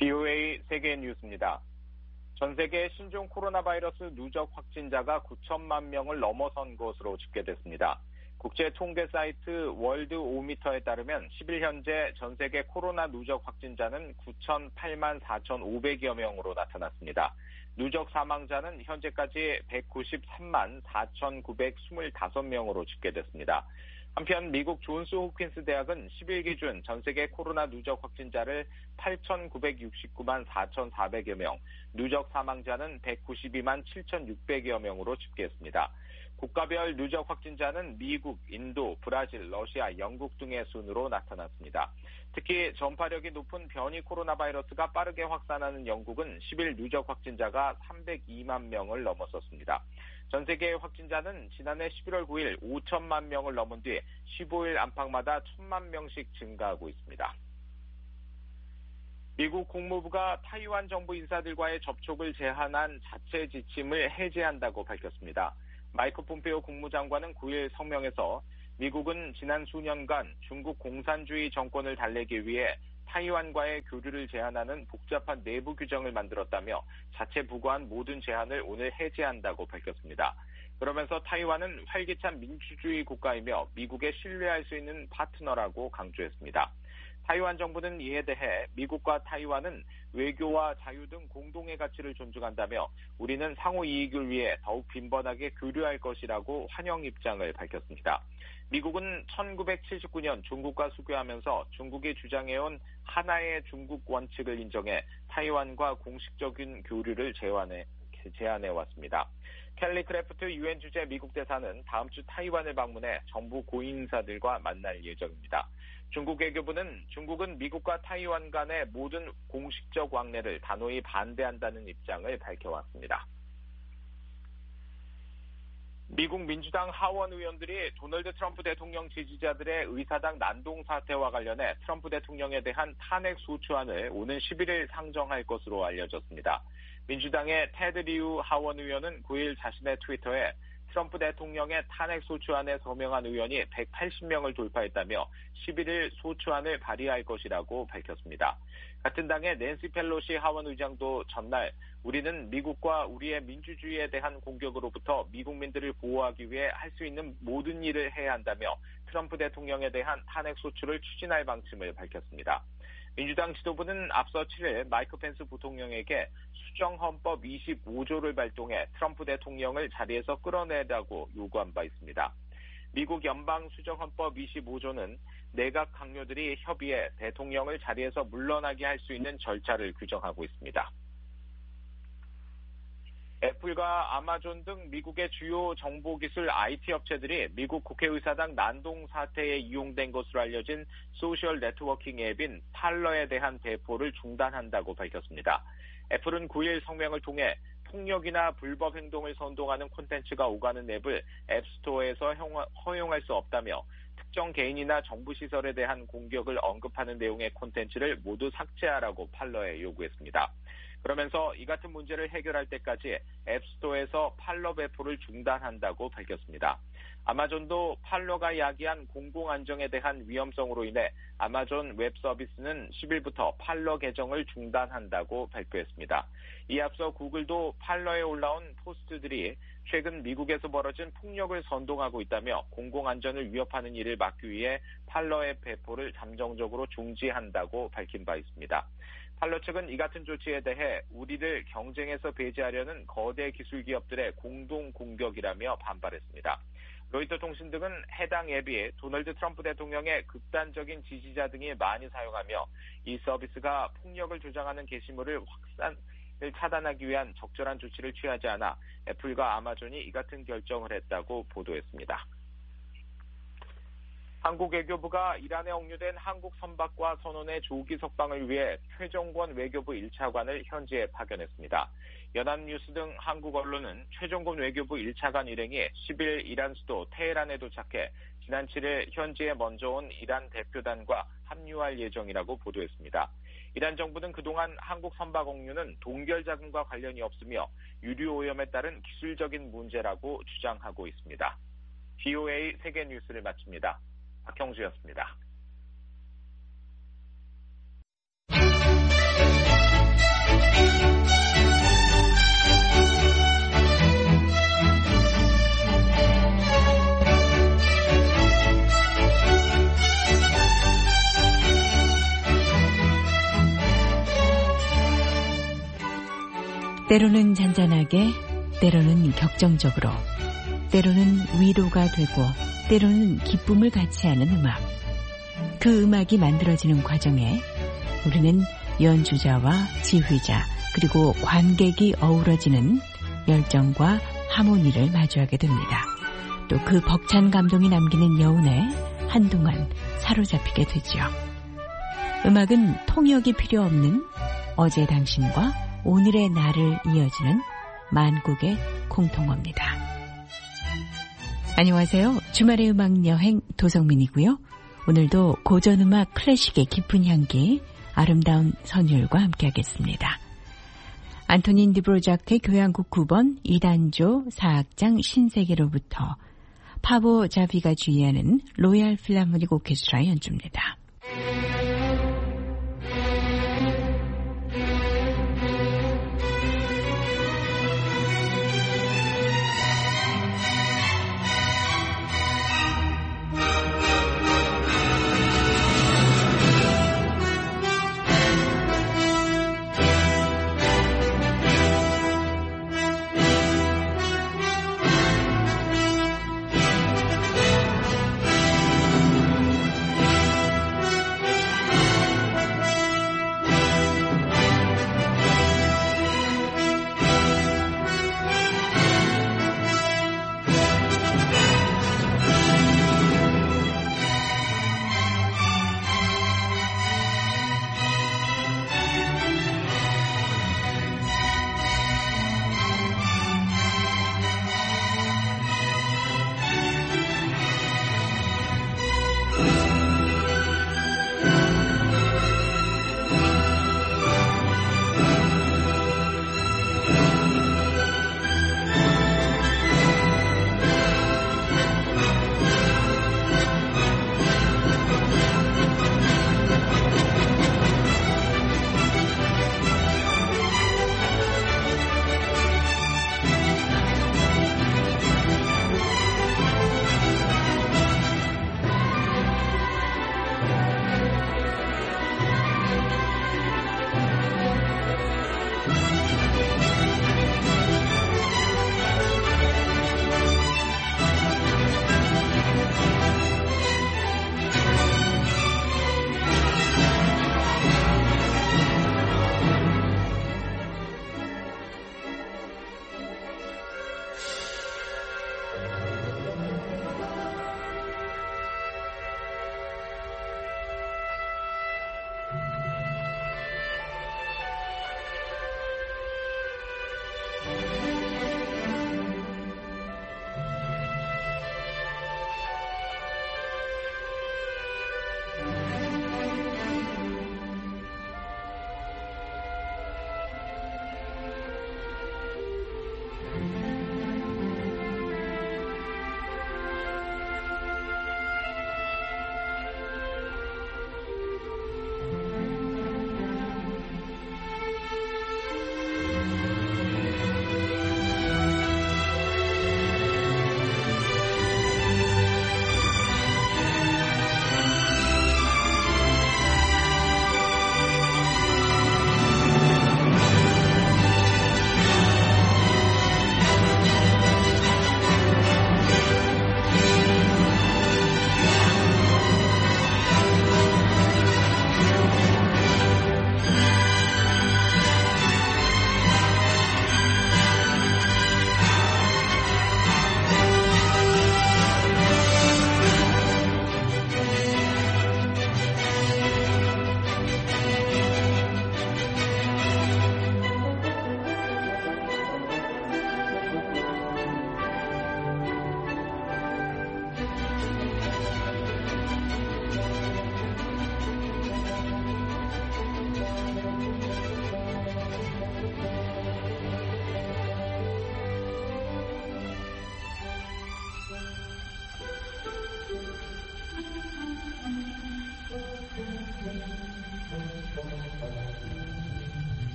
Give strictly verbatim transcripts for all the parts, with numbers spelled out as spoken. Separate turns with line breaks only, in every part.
비오에이 세계 뉴스입니다. 전 세계 신종 코로나 바이러스 누적 확진자가 구천만 명을 넘어선 것으로 집계됐습니다. 국제 통계 사이트 월드오미터에 따르면 십 일 현재 전 세계 코로나 누적 확진자는 구천팔만 사천오백여 명으로 나타났습니다. 누적 사망자는 현재까지 백구십삼만 사천구백이십오 명으로 집계됐습니다. 한편 미국 존스 홉킨스 대학은 십 일 기준 전 세계 코로나 누적 확진자를 팔천구백육십구만 사천사백여 명, 누적 사망자는 백구십이만 칠천육백여 명으로 집계했습니다. 국가별 누적 확진자는 미국, 인도, 브라질, 러시아, 영국 등의 순으로 나타났습니다. 특히 전파력이 높은 변이 코로나 바이러스가 빠르게 확산하는 영국은 십 일 누적 확진자가 삼백이만 명을 넘어섰습니다. 전 세계의 확진자는 지난해 십일월 구일 오천만 명을 넘은 뒤 십오 일 안팎마다 천만 명씩 증가하고 있습니다. 미국 국무부가 타이완 정부 인사들과의 접촉을 제한한 자체 지침을 해제한다고 밝혔습니다. 마이크 폼페오 국무장관은 구일 성명에서 미국은 지난 수년간 중국 공산주의 정권을 달래기 위해 타이완과의 교류를 제한하는 복잡한 내부 규정을 만들었다며 자체 부과한 모든 제한을 오늘 해제한다고 밝혔습니다. 그러면서 타이완은 활기찬 민주주의 국가이며 미국에 신뢰할 수 있는 파트너라고 강조했습니다. 타이완 정부는 이에 대해 미국과 타이완은 외교와 자유 등 공동의 가치를 존중한다며 우리는 상호 이익을 위해 더욱 빈번하게 교류할 것이라고 환영 입장을 밝혔습니다. 미국은 천구백칠십구 년 중국과 수교하면서 중국이 주장해온 하나의 중국 원칙을 인정해 타이완과 공식적인 교류를 제안해, 제안해왔습니다. 켈리 크래프트 유엔 주재 미국 대사는 다음 주 타이완을 방문해 정부 고위인사들과 만날 예정입니다. 중국 외교부는 중국은 미국과 타이완 간의 모든 공식적 왕래를 단호히 반대한다는 입장을 밝혀왔습니다. 미국 민주당 하원 의원들이 도널드 트럼프 대통령 지지자들의 의사당 난동 사태와 관련해 트럼프 대통령에 대한 탄핵 소추안을 오는 십일 일 상정할 것으로 알려졌습니다. 민주당의 테드 리우 하원 의원은 구일 자신의 트위터에 트럼프 대통령의 탄핵 소추안에 서명한 의원이 백팔십 명을 돌파했다며 십일 일 소추안을 발의할 것이라고 밝혔습니다. 같은 당의 낸시 펠로시 하원 의장도 전날 우리는 미국과 우리의 민주주의에 대한 공격으로부터 미국민들을 보호하기 위해 할 수 있는 모든 일을 해야 한다며 트럼프 대통령에 대한 탄핵 소추를 추진할 방침을 밝혔습니다. 민주당 지도부는 앞서 칠일 마이크 펜스 부통령에게 수정헌법 이십오 조를 발동해 트럼프 대통령을 자리에서 끌어내라고 요구한 바 있습니다. 미국 연방수정헌법 이십오 조는 내각 강요들이 협의해 대통령을 자리에서 물러나게 할 수 있는 절차를 규정하고 있습니다. 애플과 아마존 등 미국의 주요 정보기술 아이티 업체들이 미국 국회의사당 난동 사태에 이용된 것으로 알려진 소셜 네트워킹 앱인 팔러에 대한 배포를 중단한다고 밝혔습니다. 애플은 구일 성명을 통해 폭력이나 불법 행동을 선동하는 콘텐츠가 오가는 앱을 앱스토어에서 허용할 수 없다며 특정 개인이나 정부 시설에 대한 공격을 언급하는 내용의 콘텐츠를 모두 삭제하라고 팔러에 요구했습니다. 그러면서 이 같은 문제를 해결할 때까지 앱스토어에서 팔러 배포를 중단한다고 밝혔습니다. 아마존도 팔러가 야기한 공공안정에 대한 위험성으로 인해 아마존 웹 서비스는 십 일부터 팔러 계정을 중단한다고 발표했습니다. 이에 앞서 구글도 팔러에 올라온 포스트들이 최근 미국에서 벌어진 폭력을 선동하고 있다며 공공안전을 위협하는 일을 막기 위해 팔러의 배포를 잠정적으로 중지한다고 밝힌 바 있습니다. 팔러 측은 이 같은 조치에 대해 우리를 경쟁에서 배제하려는 거대 기술 기업들의 공동 공격이라며 반발했습니다. 로이터 통신 등은 해당 앱이 도널드 트럼프 대통령의 극단적인 지지자 등이 많이 사용하며 이 서비스가 폭력을 조장하는 게시물을 확산을 차단하기 위한 적절한 조치를 취하지 않아 애플과 아마존이 이 같은 결정을 했다고 보도했습니다. 한국 외교부가 이란에 억류된 한국 선박과 선원의 조기 석방을 위해 최종권 외교부 일 차관을 현지에 파견했습니다. 연합뉴스 등 한국 언론은 최종권 외교부 일 차관 일행이 십일 이란 수도 테헤란에 도착해 지난 칠일 현지에 먼저 온 이란 대표단과 합류할 예정이라고 보도했습니다. 이란 정부는 그동안 한국 선박 억류는 동결 자금과 관련이 없으며 유류 오염에 따른 기술적인 문제라고 주장하고 있습니다. 비오에이 세계 뉴스를 마칩니다. 박형주였습니다.
때로는 잔잔하게, 때로는 격정적으로, 때로는 위로가 되고 때로는 기쁨을 같이 하는 음악. 그 음악이 만들어지는 과정에 우리는 연주자와 지휘자 그리고 관객이 어우러지는 열정과 하모니를 마주하게 됩니다. 또 그 벅찬 감동이 남기는 여운에 한동안 사로잡히게 되지요. 음악은 통역이 필요 없는 어제 당신과 오늘의 나를 이어지는 만국의 공통어입니다. 안녕하세요. 주말의 음악 여행 도성민이고요. 오늘도 고전음악 클래식의 깊은 향기, 아름다운 선율과 함께하겠습니다. 안토닌 디브로자크의 교향곡 구 번 이 단조 사 악장 신세계로부터 파보 자비가 주의하는 로얄 필하모닉 오케스트라의 연주입니다.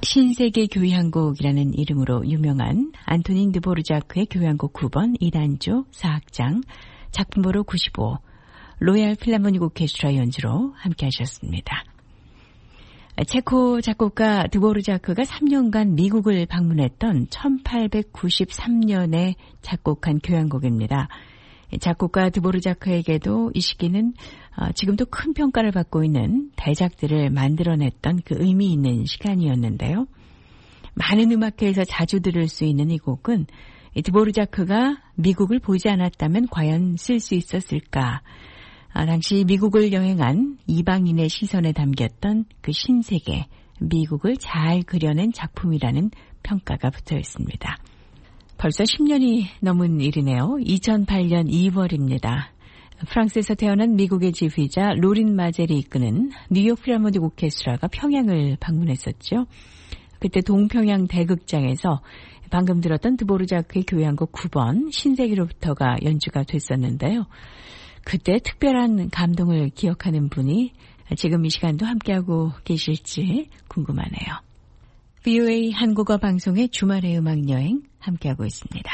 신세계 교향곡이라는 이름으로 유명한 안토닌 드보르자크의 교향곡 구 번 이 단조 사 악장 작품번호 구십오 로얄 필하모닉 오케스트라 연주로 함께 하셨습니다. 체코 작곡가 드보르자크가 삼 년간 미국을 방문했던 천팔백구십삼 년에 작곡한 교향곡입니다. 작곡가 드보르자크에게도 이 시기는 지금도 큰 평가를 받고 있는 대작들을 만들어냈던 그 의미 있는 시간이었는데요. 많은 음악회에서 자주 들을 수 있는 이 곡은 드보르자크가 미국을 보지 않았다면 과연 쓸 수 있었을까? 아, 당시 미국을 여행한 이방인의 시선에 담겼던 그 신세계, 미국을 잘 그려낸 작품이라는 평가가 붙어 있습니다. 벌써 십 년이 넘은 일이네요. 이천팔 년 이월입니다. 프랑스에서 태어난 미국의 지휘자 로린 마젤이 이끄는 뉴욕 필하모닉 오케스트라가 평양을 방문했었죠. 그때 동평양 대극장에서 방금 들었던 드보르자크의 교향곡 구 번 신세계로부터가 연주가 됐었는데요. 그때 특별한 감동을 기억하는 분이 지금 이 시간도 함께하고 계실지 궁금하네요. 브이오에이 한국어 방송의 주말의 음악여행 함께하고 있습니다.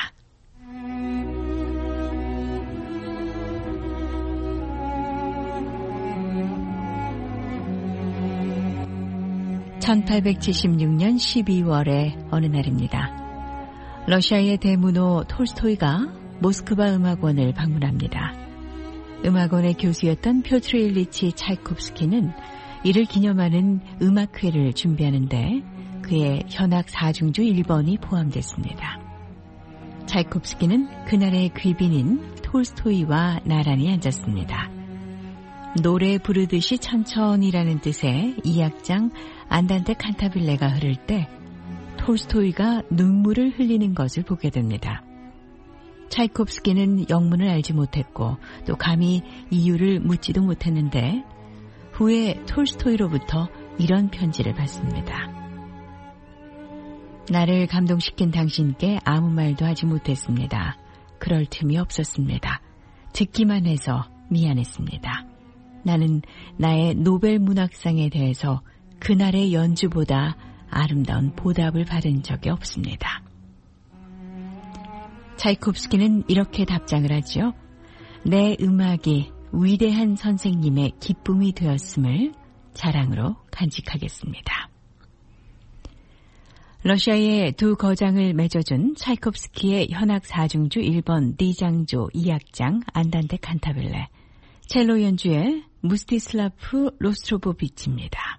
천팔백칠십육 년 십이월의 어느 날입니다. 러시아의 대문호 톨스토이가 모스크바 음악원을 방문합니다. 음악원의 교수였던 표트르 일리치 차이콥스키는 이를 기념하는 음악회를 준비하는데 그의 현악 사중주 일 번이 포함됐습니다. 차이콥스키는 그날의 귀빈인 톨스토이와 나란히 앉았습니다. 노래 부르듯이 천천히라는 뜻의 이 악장 안단테 칸타빌레가 흐를 때 톨스토이가 눈물을 흘리는 것을 보게 됩니다. 차이콥스키는 영문을 알지 못했고 또 감히 이유를 묻지도 못했는데 후에 톨스토이로부터 이런 편지를 받습니다. 나를 감동시킨 당신께 아무 말도 하지 못했습니다. 그럴 틈이 없었습니다. 듣기만 해서 미안했습니다. 나는 나의 노벨 문학상에 대해서 그날의 연주보다 아름다운 보답을 받은 적이 없습니다. 차이콥스키는 이렇게 답장을 하죠. 내 음악이 위대한 선생님의 기쁨이 되었음을 자랑으로 간직하겠습니다. 러시아의 두 거장을 맺어준 차이콥스키의 현악 사중주 일 번 D장조 이 악장 안단테 칸타빌레 첼로 연주의 무스티슬라프 로스트로보비치입니다.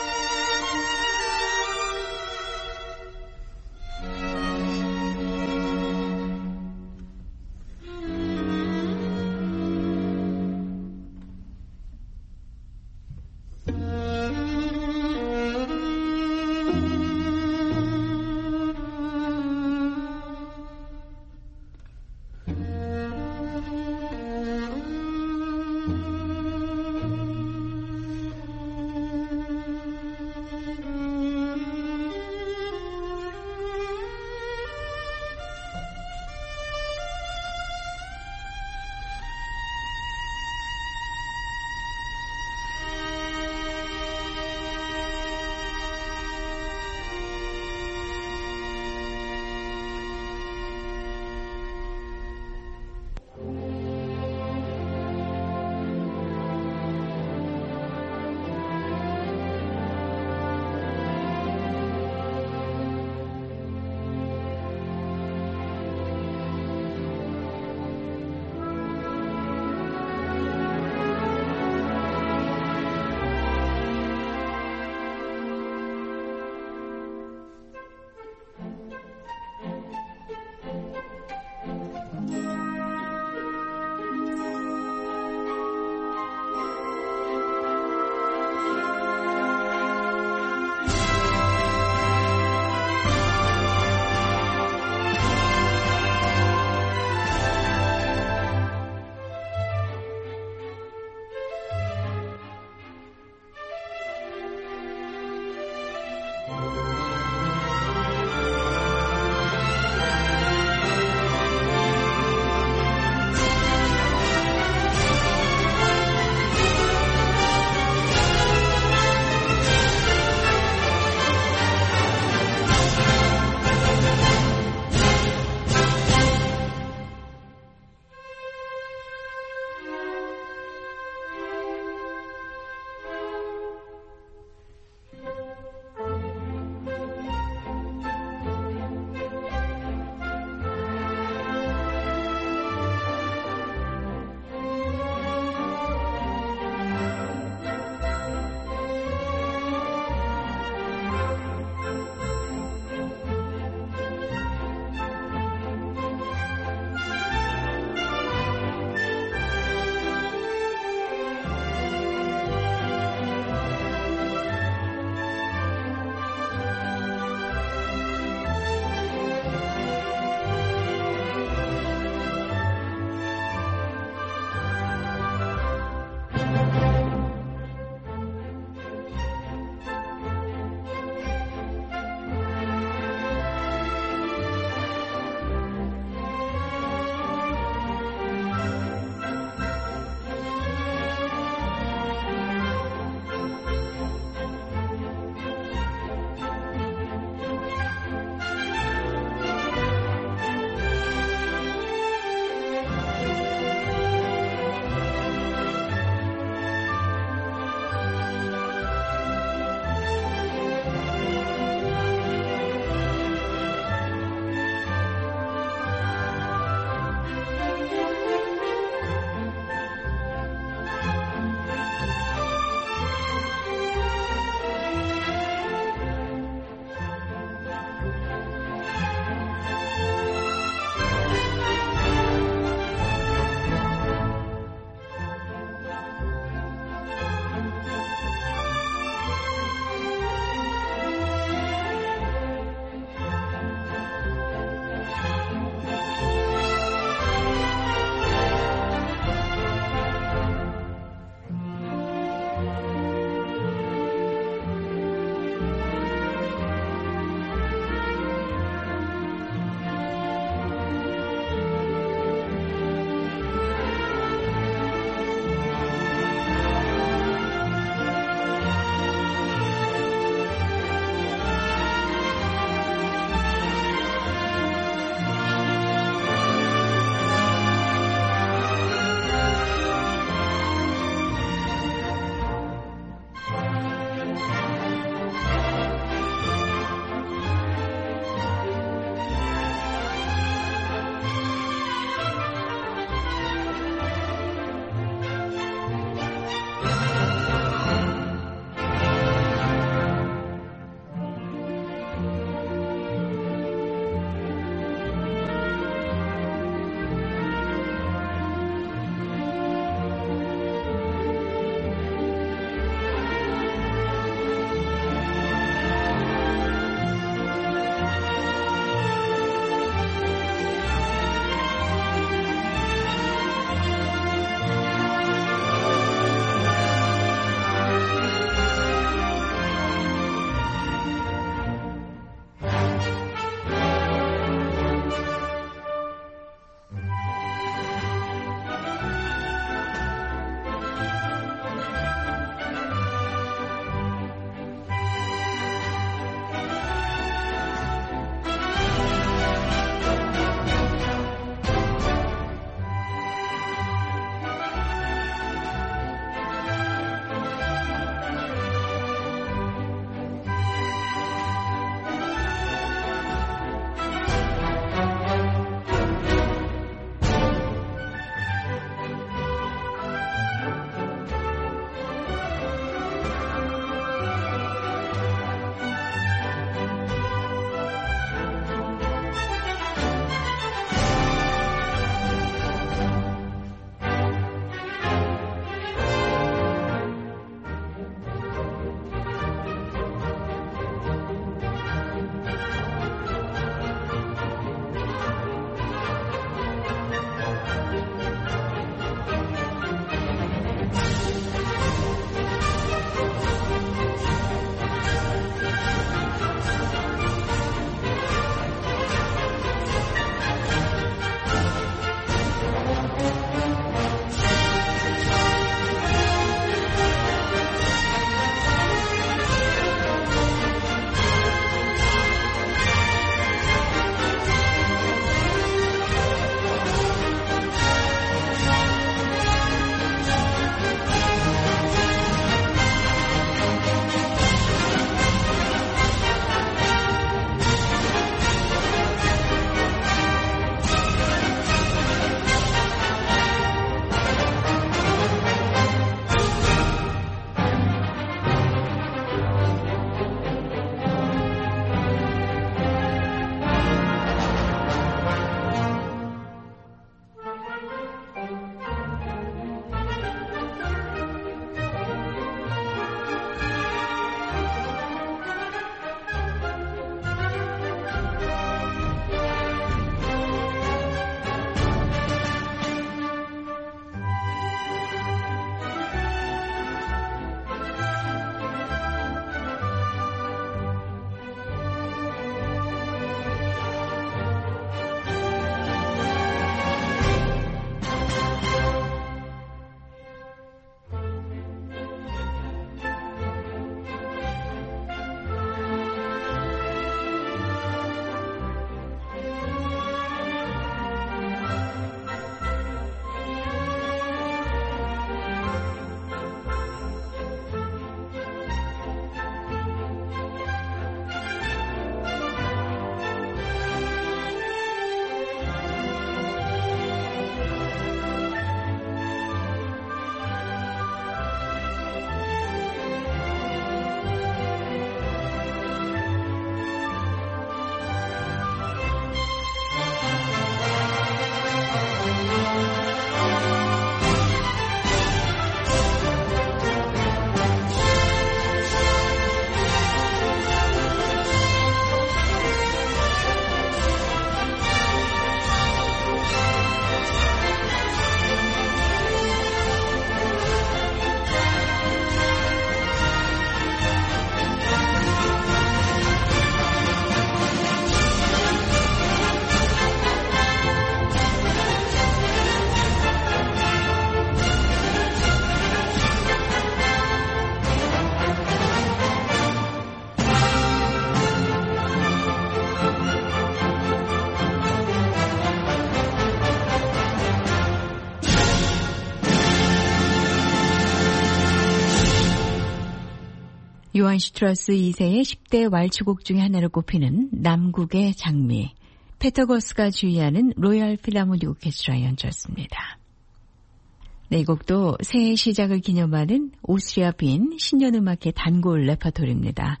요한 슈트라우스 이 세의 십 대 왈츠곡 중에 하나로 꼽히는 남국의 장미, 페터거스가 주의하는 로열 필하모닉 오케스트라 연주였습니다. 네, 이 곡도 새해 시작을 기념하는 오스트리아 빈 신년음악회 단골 레퍼토리입니다.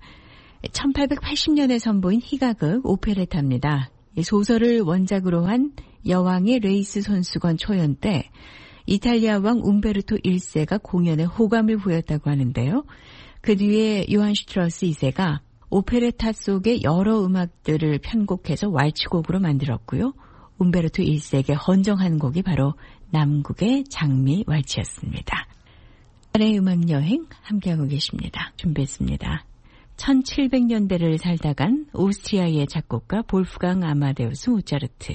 천팔백팔십 년에 선보인 희가극 오페레타입니다. 소설을 원작으로 한 여왕의 레이스 손수건 초연 때 이탈리아 왕 움베르토 일 세가 공연에 호감을 보였다고 하는데요. 그 뒤에 요한 슈트라우스 이 세가 오페레타 속의 여러 음악들을 편곡해서 왈츠곡으로 만들었고요. 움베르토 일 세에게 헌정한 곡이 바로 남국의 장미 왈츠였습니다. 하나의 음악여행 함께하고 계십니다. 준비했습니다. 천칠백 년대를 살다 간 오스트리아의 작곡가 볼프강 아마데우스 모차르트.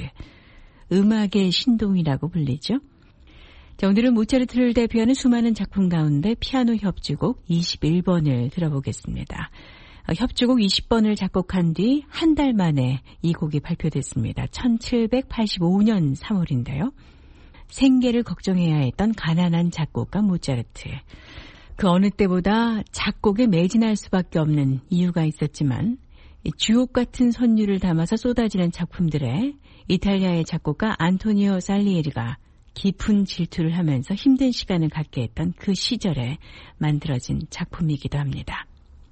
음악의 신동이라고 불리죠. 자, 오늘은 모차르트를 대표하는 수많은 작품 가운데 피아노 협주곡 이십일 번을 들어보겠습니다. 협주곡 이십 번을 작곡한 뒤 한 달 만에 이 곡이 발표됐습니다. 천칠백팔십오 년 삼월인데요. 생계를 걱정해야 했던 가난한 작곡가 모차르트. 그 어느 때보다 작곡에 매진할 수밖에 없는 이유가 있었지만 주옥 같은 선율을 담아서 쏟아지는 작품들에 이탈리아의 작곡가 안토니오 살리에리가 깊은 질투를 하면서 힘든 시간을 갖게 했던 그 시절에 만들어진 작품이기도 합니다.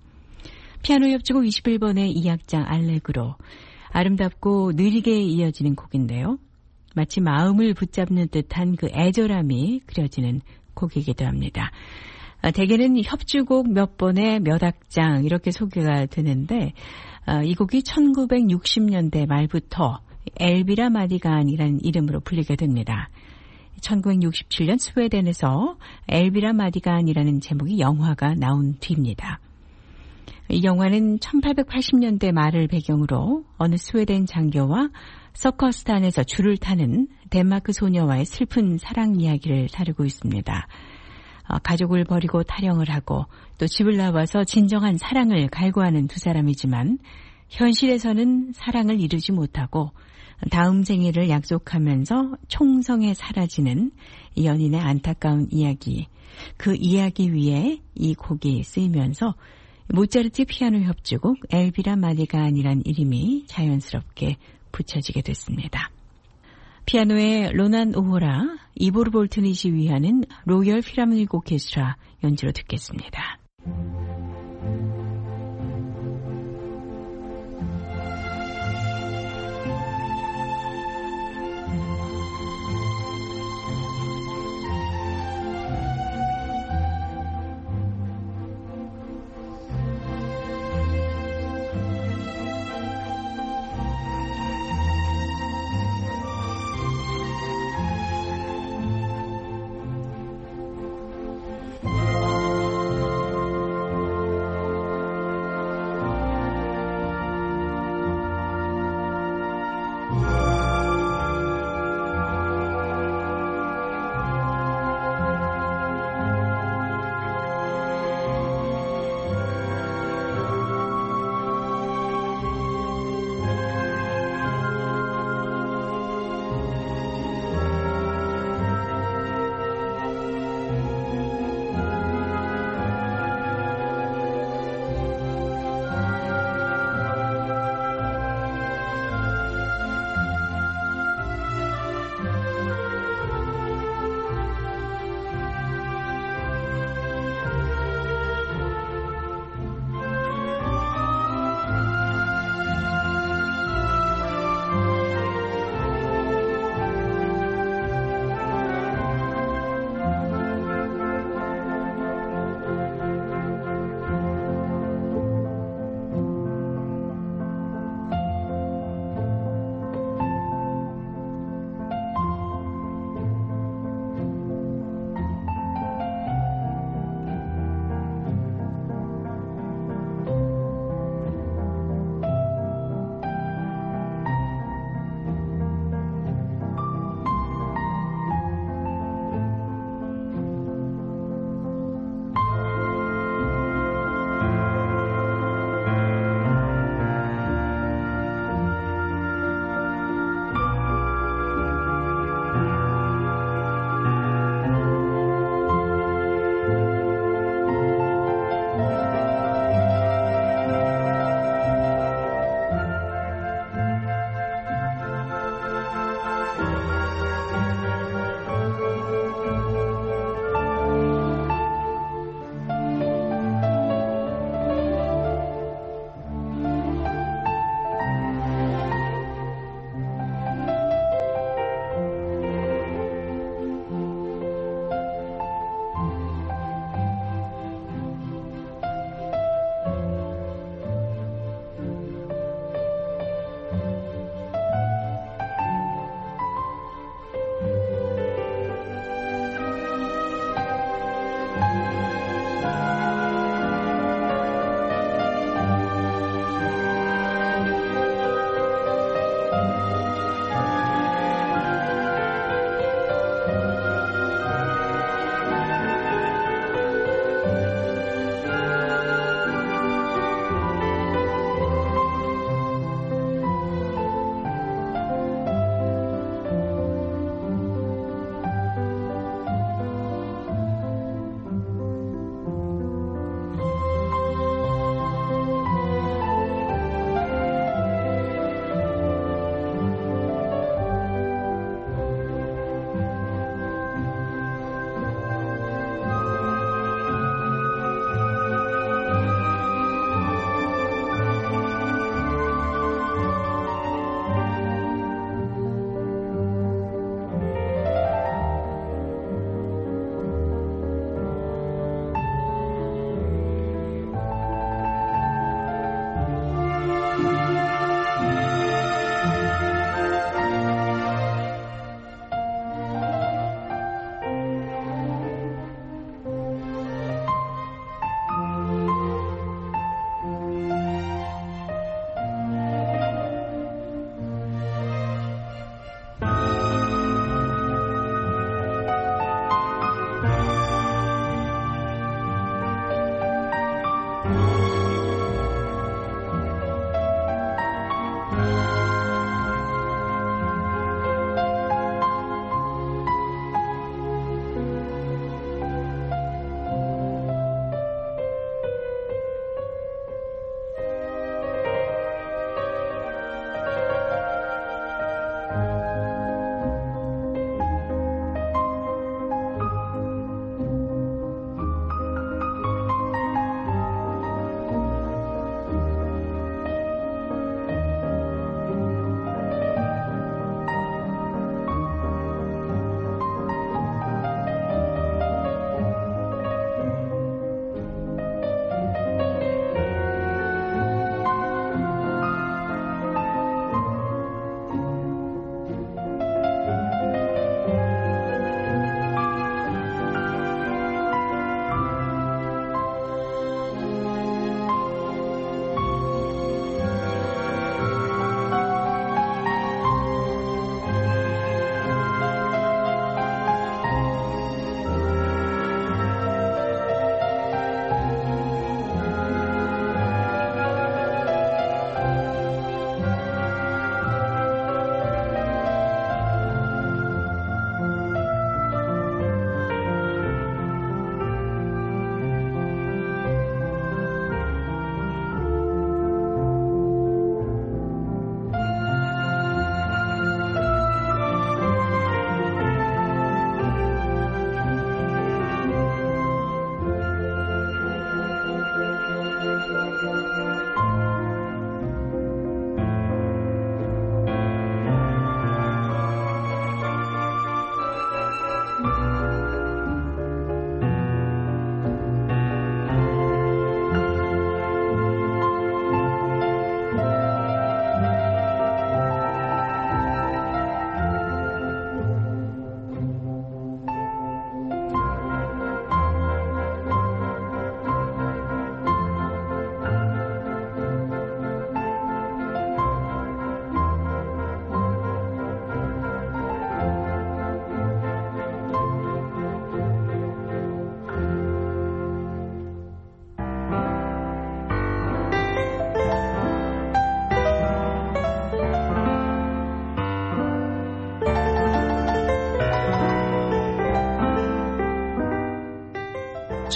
피아노 협주곡 이십일 번의 이 악장 알레그로, 아름답고 느리게 이어지는 곡인데요. 마치 마음을 붙잡는 듯한 그 애절함이 그려지는 곡이기도 합니다. 대개는 협주곡 몇 번에 몇 악장 이렇게 소개가 되는데 이 곡이 천구백육십 년대 말부터 엘비라 마디간이라는 이름으로 불리게 됩니다. 천구백육십칠 년 스웨덴에서 엘비라 마디간이라는 제목의 영화가 나온 뒤입니다. 이 영화는 천팔백팔십 년대 말을 배경으로 어느 스웨덴 장교와 서커스단에서 줄을 타는 덴마크 소녀와의 슬픈 사랑 이야기를 다루고 있습니다. 가족을 버리고 탈영을 하고 또 집을 나와서 진정한 사랑을 갈구하는 두 사람이지만 현실에서는 사랑을 이루지 못하고 다음 생애를 약속하면서 총성에 사라지는 연인의 안타까운 이야기. 그 이야기 위에 이 곡이 쓰이면서 모차르트 피아노 협주곡 엘비라 마디간이란 이름이 자연스럽게 붙여지게 됐습니다. 피아노의 로난 오호라, 이보르 볼튼이 지휘하는 로열 필하모닉 오케스트라 연주로 듣겠습니다.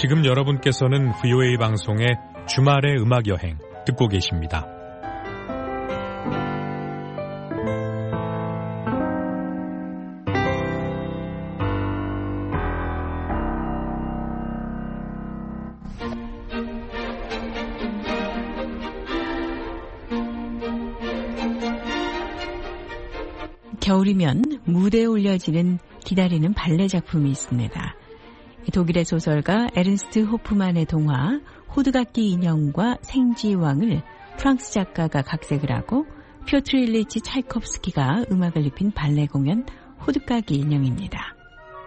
지금 여러분께서는 브이오에이 방송의 주말의 음악여행 듣고 계십니다.
겨울이면 무대에 올려지는 기다리는 발레 작품이 있습니다. 독일의 소설가 에른스트 호프만의 동화 호두각기 인형과 생지왕을 프랑스 작가가 각색을 하고 피오트르 일리치 차이콥스키가 음악을 입힌 발레 공연 호두각기 인형입니다.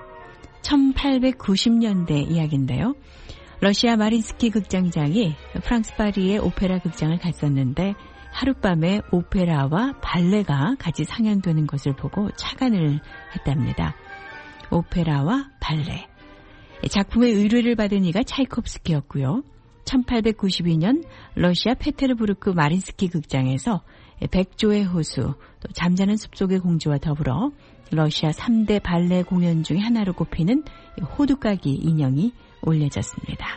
천팔백구십 년대 이야기인데요. 러시아 마린스키 극장장이 프랑스 파리의 오페라 극장을 갔었는데 하룻밤에 오페라와 발레가 같이 상연되는 것을 보고 착안을 했답니다. 오페라와 발레. 작품의 의뢰를 받은 이가 차이콥스키였고요. 천팔백구십이 년 러시아 페테르부르크 마린스키 극장에서 백조의 호수, 또 잠자는 숲속의 공주와 더불어 러시아 삼 대 발레 공연 중에 하나로 꼽히는 호두까기 인형이 올려졌습니다.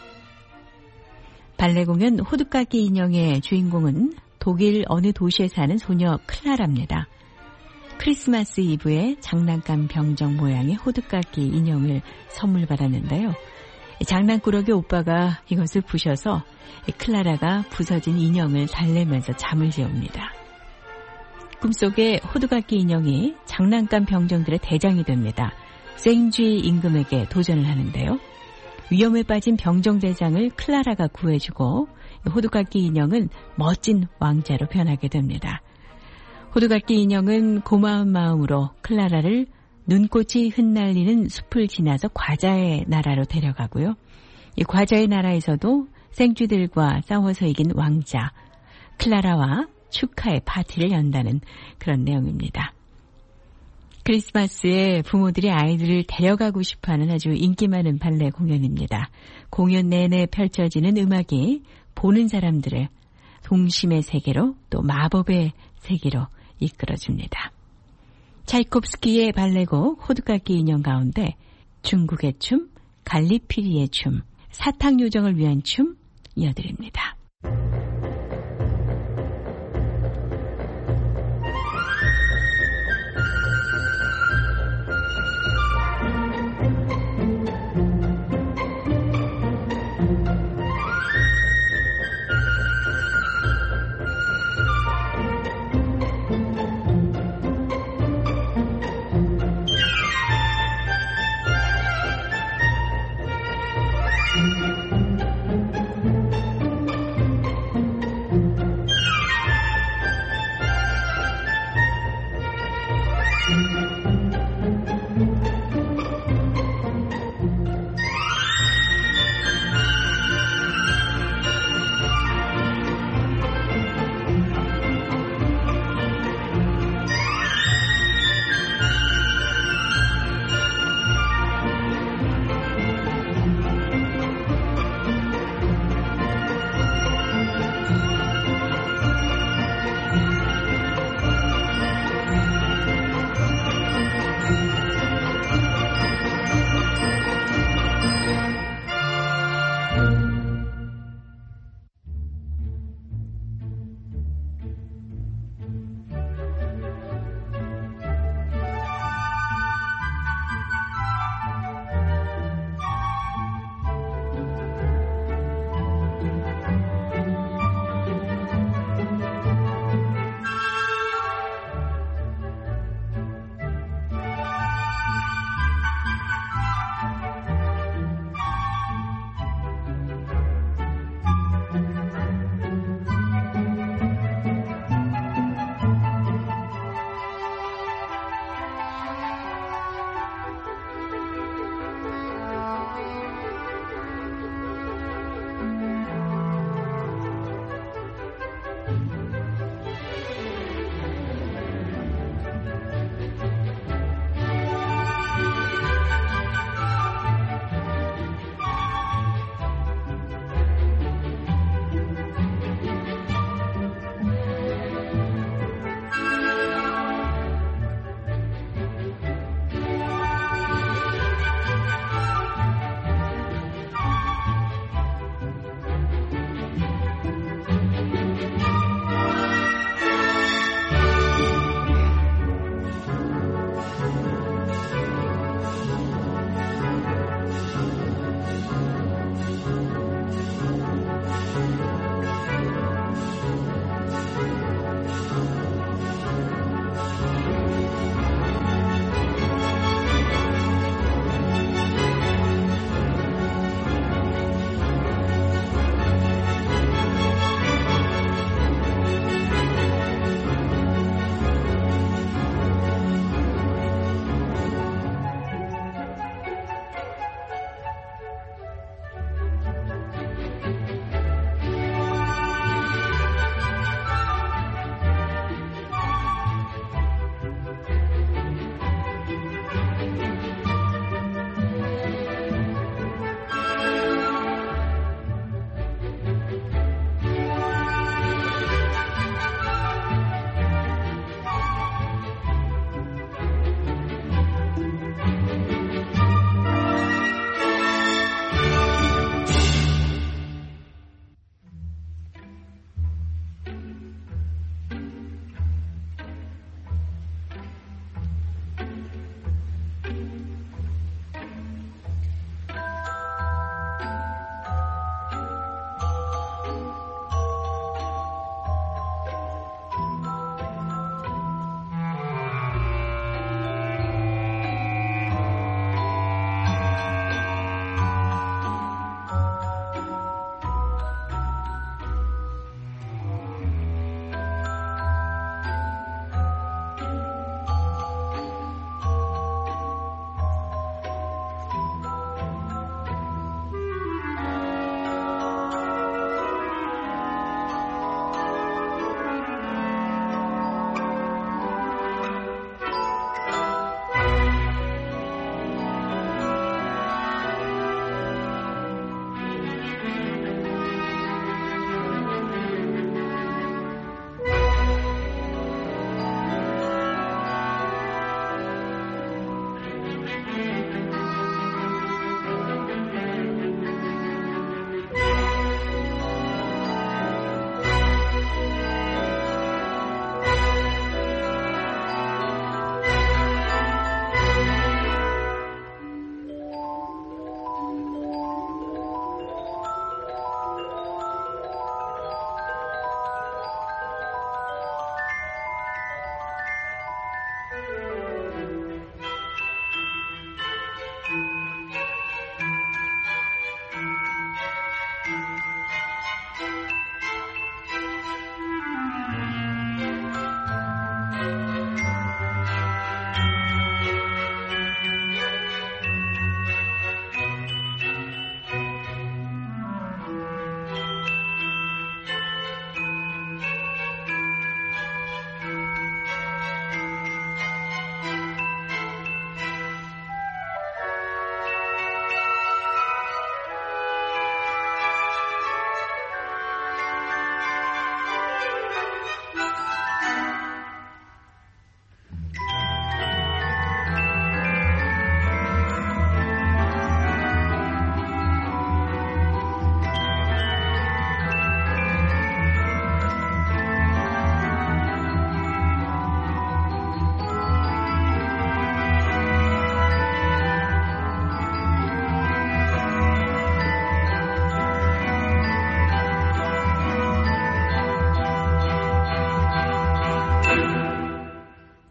발레 공연 호두까기 인형의 주인공은 독일 어느 도시에 사는 소녀 클라라입니다. 크리스마스 이브에 장난감 병정 모양의 호두까기 인형을 선물 받았는데요. 장난꾸러기 오빠가 이것을 부셔서 클라라가 부서진 인형을 달래면서 잠을 재웁니다. 꿈속에 호두까기 인형이 장난감 병정들의 대장이 됩니다. 생쥐 임금에게 도전을 하는데요. 위험에 빠진 병정대장을 클라라가 구해주고 호두까기 인형은 멋진 왕자로 변하게 됩니다. 호두까기 인형은 고마운 마음으로 클라라를 눈꽃이 흩날리는 숲을 지나서 과자의 나라로 데려가고요. 이 과자의 나라에서도 생쥐들과 싸워서 이긴 왕자 클라라와 축하의 파티를 연다는 그런 내용입니다. 크리스마스에 부모들이 아이들을 데려가고 싶어하는 아주 인기 많은 발레 공연입니다. 공연 내내 펼쳐지는 음악이 보는 사람들을 동심의 세계로 또 마법의 세계로 이끌어줍니다. 차이콥스키의 발레곡 호두까기 인형 가운데 중국의 춤, 갈리피리의 춤, 사탕요정을 위한 춤 이어드립니다.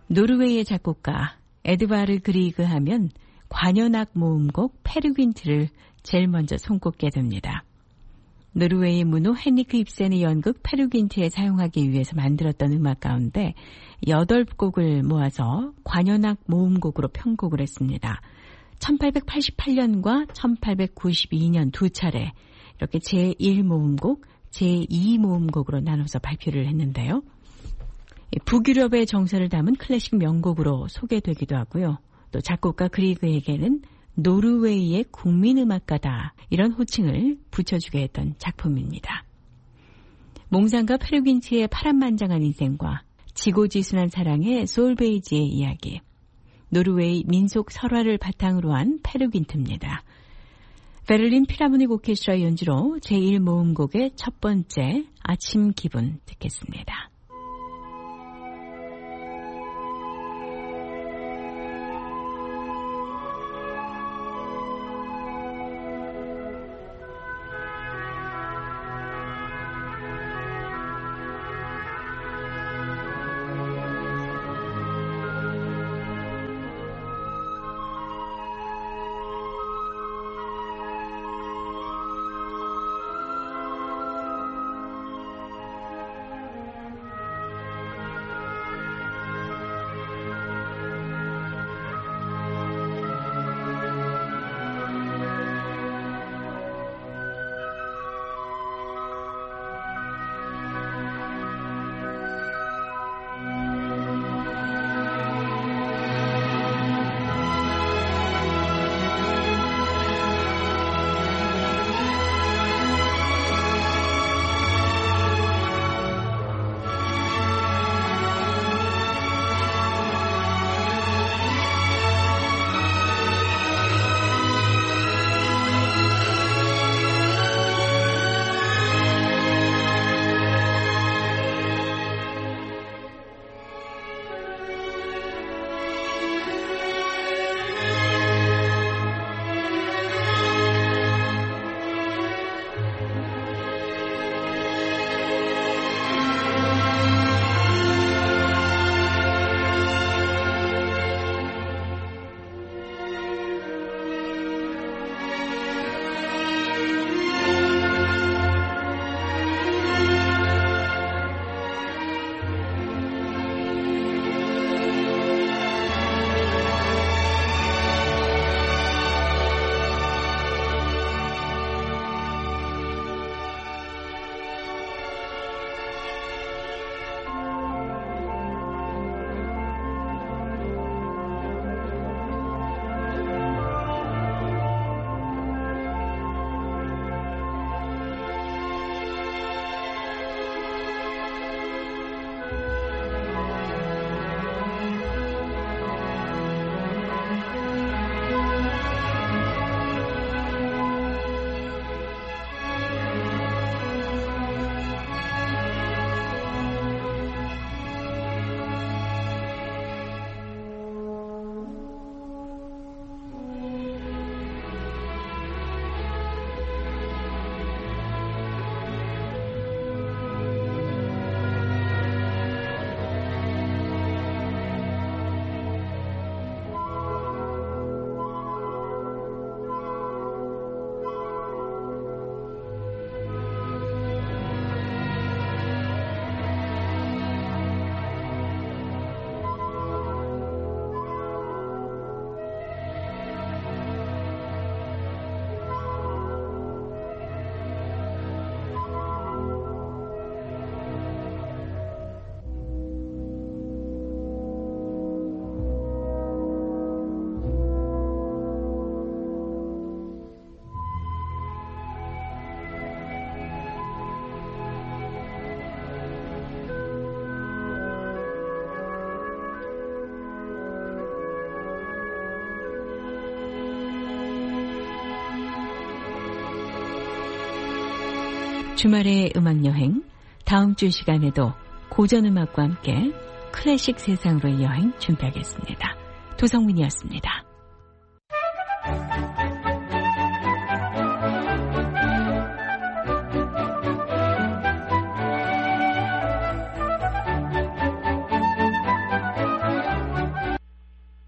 노르웨이의 작곡가 에드바르 그리그 하면 관현악 모음곡 페르귄트를 제일 먼저 손꼽게 됩니다. 노르웨이 문호 헤니크 입센의 연극 페르귄트에 사용하기 위해서 만들었던 음악 가운데 여덟 곡을 모아서 관현악 모음곡으로 편곡을 했습니다. 천팔백팔십팔 년과 천팔백구십이 년 두 차례 이렇게 제일 모음곡, 제이 모음곡으로 나눠서 발표를 했는데요. 북유럽의 정서를 담은 클래식 명곡으로 소개되기도 하고요. 또 작곡가 그리그에게는 노르웨이의 국민음악가다 이런 호칭을 붙여주게 했던 작품입니다. 몽상가 페르귄트의 파란만장한 인생과 지고지순한 사랑의 솔베이지의 이야기, 노르웨이 민속 설화를 바탕으로 한 페르귄트입니다. 베를린 필하모닉 오케스트라 연주로 제일 모음곡의 첫 번째 아침 기분 듣겠습니다. 주말의 음악여행, 다음 주 시간에도 고전음악과 함께 클래식 세상으로의 여행 준비하겠습니다. 도성민이었습니다.